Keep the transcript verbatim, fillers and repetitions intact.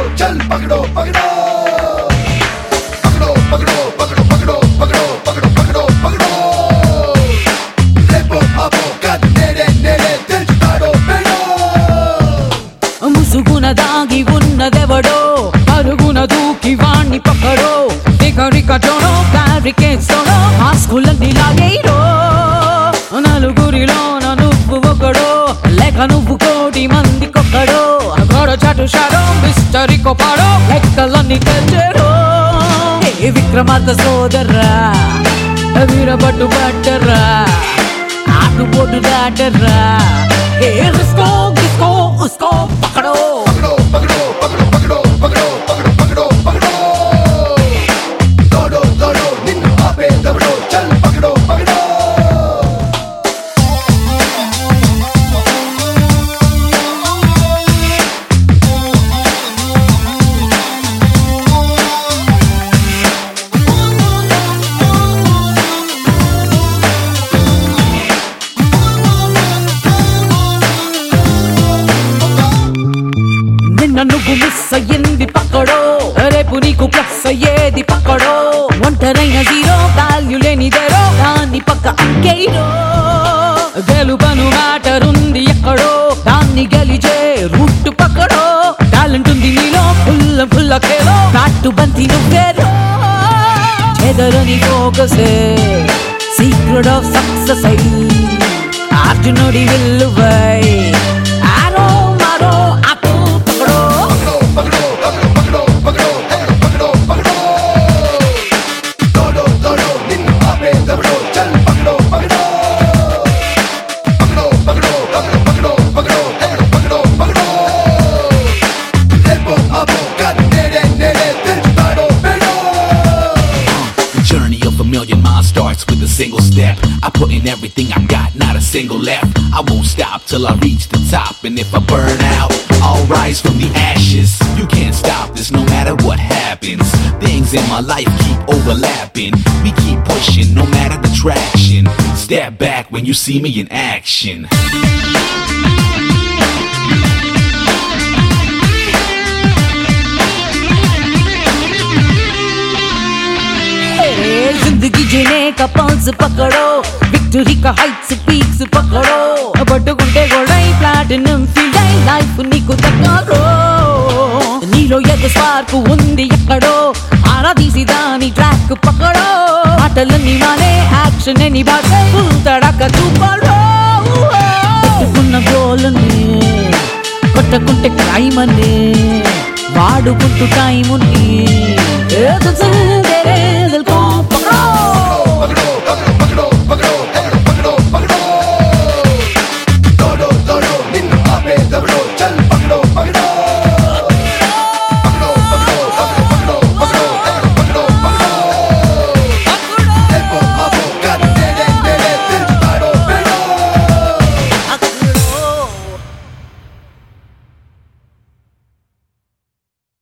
चल पकड़ो पकड़ो पकड़ो पकड़ो पकड़ो पकड़ो पकड़ो पकड़ो पकड़ो पकड़ो रेपो आपो कद नेड़े नेड़े दिल जुगाड़ो बेड़ो ముసుగున దాగి ఉన్నదెవడో పరుగున దూకి వాణ్ణి పక్కడో దిగరికటోనో బ్యారికేడ్స్తోనో మాస్కులన్నీ లాగేయరో నలుగురిలోన నువ్వు ఒకడో లేక నువ్వు కోటి మందికొక్కడో గొడ చాటు షాడో మిస్టరీ కొపాడో లెక్కలన్నీ తెచ్చరో ఏ విక్రమార్క సోదర్రా వీరబట్టు పట్టర్రా ఆటుపోటు దాటర్రా ఏ రిస్కో గిస్కో ఉస్కో పక్కడో पकड़ो पकड़ो पकड़ो पकड़ो पकड़ो पकड़ो पकड़ो दौड़ो दौड़ो निन्नु आपे दबड़ो चल पकड़ो पकड़ो నువ్వు మిస్ అయ్యింది పక్కడో రేపు నీకు ప్లస్ అయ్యేది పక్కడో ఒంటరైన జీరో వాల్యూ లేనిదేరో దాన్ని పక్క అంకేరో గెలుపను మ్యాటరుంది ఎక్కడో దాన్ని గెలిచే రూట్ పక్కడో టాలెంట్ ఉంది నీలో ఫుల్ల ఫుల్ల కేలో నాటు బంతి నువ్వేరో చెదరని ఫోకసే సీక్రెట్ ఆఫ్ సక్సెస్ అయి అర్జునుడి విల్లువై ఆరో మారో అప్పు starts with a single step. I put in everything I got, not a single left. I won't stop till I reach the top. And if I burn out, I'll rise from the ashes. You can't stop this no matter what happens. Things in my life keep overlapping. We keep pushing no matter the traction. Step back when you see me in action. जिंदगी जीने का pulse पकड़ो victory का Heights peaks पकड़ो పట్టుకుంటే గోడై platinum field అయి life నీకు దక్కరో నీలో ఏదో స్పార్క్ ఉంది ఎక్కడో ఆరాధీసి దాని ట్రాక్ పక్కడో మాటలన్నీ మానే యాక్షన్ అని బాసే ఫుల్ తడక చూపడో పెట్టుకున్న గోల్ని కొట్టకుంటే క్రైమ్ అని వాడుకుంటూ టైముని ఏదో